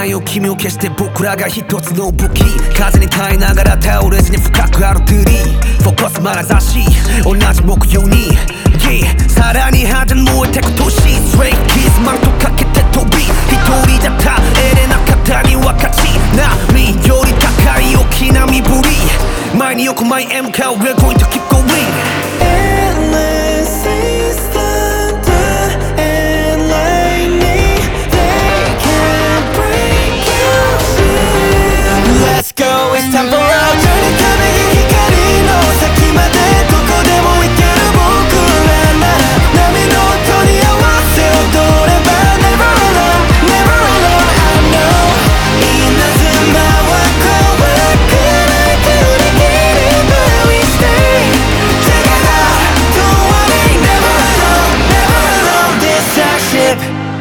ないよ君を決して僕らが一つの武器風に耐えながら倒れずに深くあるトゥリーフォーカスまなざし同じ目標に、yeah、さらに派手に燃えてく年ストレイキスマンとかけて飛び一人じゃ耐えれなかったに分かち波より高い大きな身振り前によく前へ向かう We're going to keep going Endless seas thunder and lightning They can't break your shield Let's go, it's time for our journey 壁に光の先までどこでも行ける僕らなら波の音に合わせ踊れば Never alone, never alone I know 稲妻は怖くなくできれば We stay together Don't worry, never alone, never alone This our ship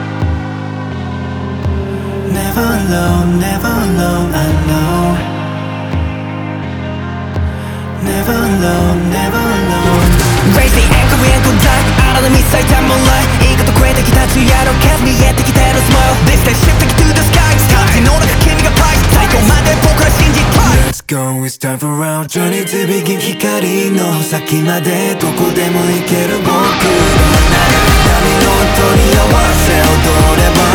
Never alone, never alone I know Never alone, never alone Raise the anchor, we ain't gonna die 新たな未最短もない言い方超えてきた昼夜の数見えてきてる Smile This day shifting to the sky スタートの中君がプライス最後まで僕ら信じたい Let's go, it's time for our journey to begin 光の先までどこでも行ける僕らなら波の音に合わせ踊れば